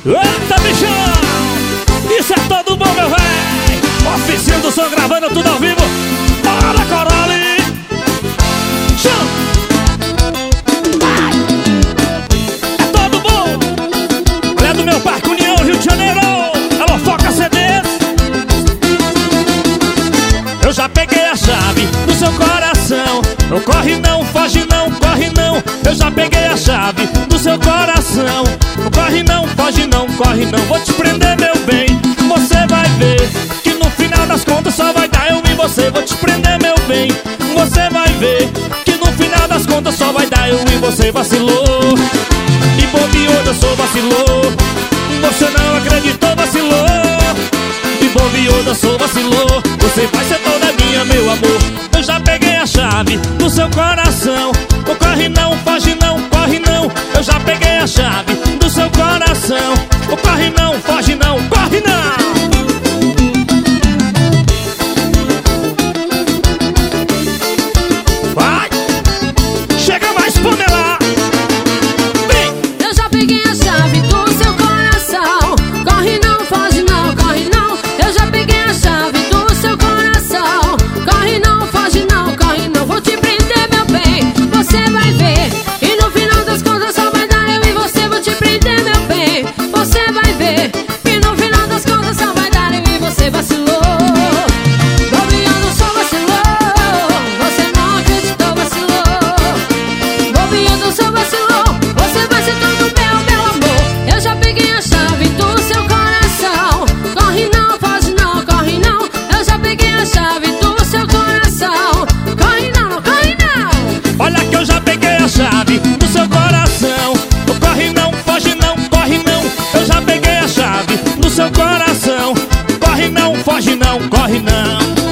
Eita, bichão! Isso é todo bom, meu véi! Oficina do som gravando tudo ao vivo. Bora, Corole! Chão! É todo bom! Olha do meu Parque União, Rio de Janeiro. Alô, Foca CDs. Eu já peguei a chave do seu coração. Não corre não, foge não, corre não. Eu já peguei a chave do seu coração. Não corre não, foge não, corre não. Vou te prender, meu bem, você vai ver que no final das contas só vai dar eu e você. Vou te prender, meu bem, você vai ver que no final das contas só vai dar eu e você. Vacilou, e bobeou, dançou, vacilou. Você não acreditou, vacilou. E bobeou, dançou, vacilou. Você vai ser toda minha, meu amor. Eu já peguei a chave do seu coração. Não corre não, foge não, corre não. Eu já peguei a chave do seu coração. Não corre não, foge não, corre não. Vai! Chega mais, Pamela! Vem! Eu já peguei a chave do seu coração. Corre não, foge não, corre não. Eu já peguei a chave do seu coração. Corre não, foge não, corre não. Vou te prender, meu bem, você vai ver. E no final das contas só vai dar eu e você. Vou te prender, meu bem, você vai ver. E no final das contas só vai dar eu e você. Vacilou, bobeando, só vacilou. Você não acreditou, vacilou. Bobeando, só vacilou. Você vai ser todo meu amor. Eu já peguei a chave do seu coração. Corre não, foge não, corre não. Eu já peguei a chave do seu coração. Corre não, corre não. Olha que eu já peguei a chave do seu coração. Não corre não, foge não, corre não. Eu já peguei a chave do seu coração. Corre não, foge não, corre não.